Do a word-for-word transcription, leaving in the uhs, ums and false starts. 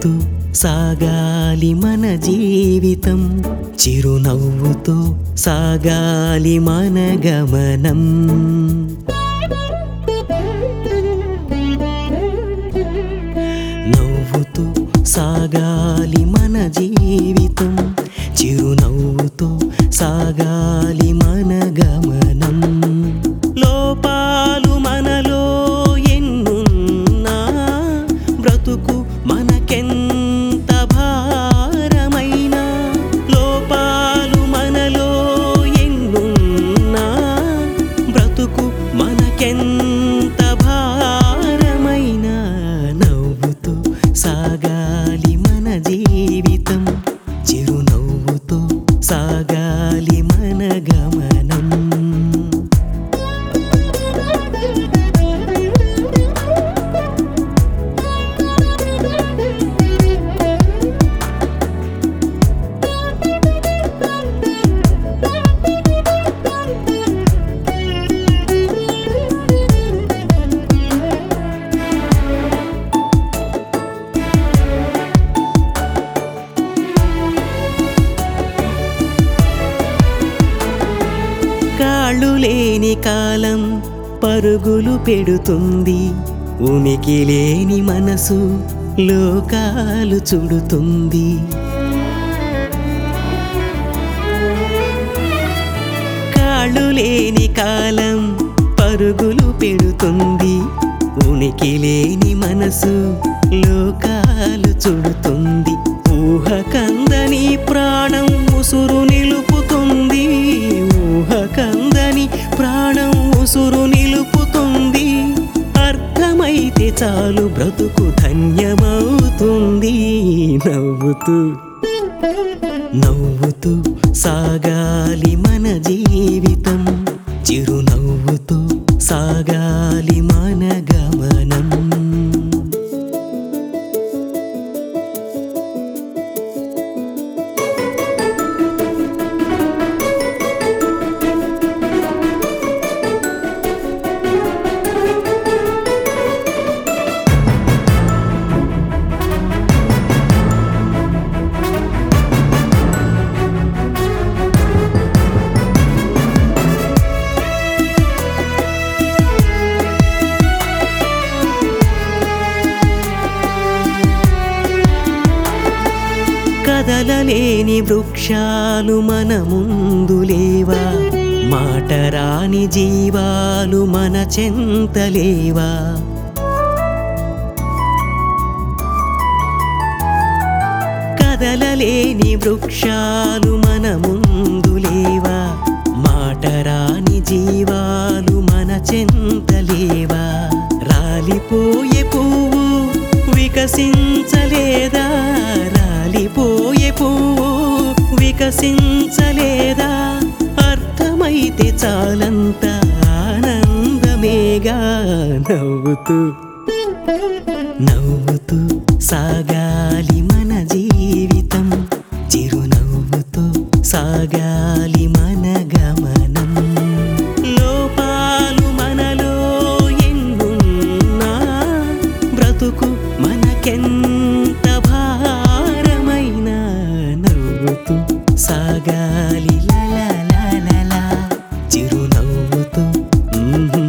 నవ్వుతూ సాగాలి మన జీవితం, చిరునవ్వుతో సాగాలి మన గమనం. నవ్వుతూ సాగాలి మన జీవితం, చిరునవ్వుతో సాగాలి మన గమనం. లోపాలు మనలో ఎన్నున్నా బ్రతుకు మనకెంత భారమైనా, లోపాలు మనలో ఎన్నున్నా బ్రతుకు మనకెంత భారమైనా, నవ్వుతూ సాగాలి మన జీవితం, చిరునవ్వుతో సాగాలి మన గమనం. కాళ్ళు లేని కాలం పరుగులు పెడుతుంది, ఉనికి లేని మనసు లోకాలు చుడుతుంది. కాళ్ళు లేని కాలం పరుగులు పెడుతుంది, ఉనికి లేని మనసు లోకాలు చుడుతుంది. ఊహ కందని ప్రాణం ఉసురు నిలుపుతుంది, ఊహ కందని ప్రాణం ఉసురు నిలుపుతుంది. అర్థమైతే చాలు బ్రతుకు ధన్యమవుతుంది. నవ్వుతూ నవ్వుతూ సాగాలి మన జీవితం, చిరునవ్వుతో సాగాలి మన గమనం. కదలలేని వృక్షాలు మన ముందు లేవా, మాటరాని జీవాలు మన చెంతలేవా. కదలలేని వృక్షాలు మన ముందు లేవా, మాటరాని జీవాలు మన చెంతలేవా. రాలిపోయే పువ్వు వికసించలేదా, రాలిపోయే పువ్వు వికసించలేదా. అర్థమైతే చాలంత ఆనందమేగా. నవ్వుతూ నవ్వుతూ సాగాలి మన జీవితం, చిరునవ్వుతో సాగాలి మన గమనం. లోపాలు మనలో ఎన్నున్నా బ్రతుకు మనకెంత భారమైనా, నవ్వుతూ సాగాలి లా లా లా లా లా, చిరునవ్వుతో.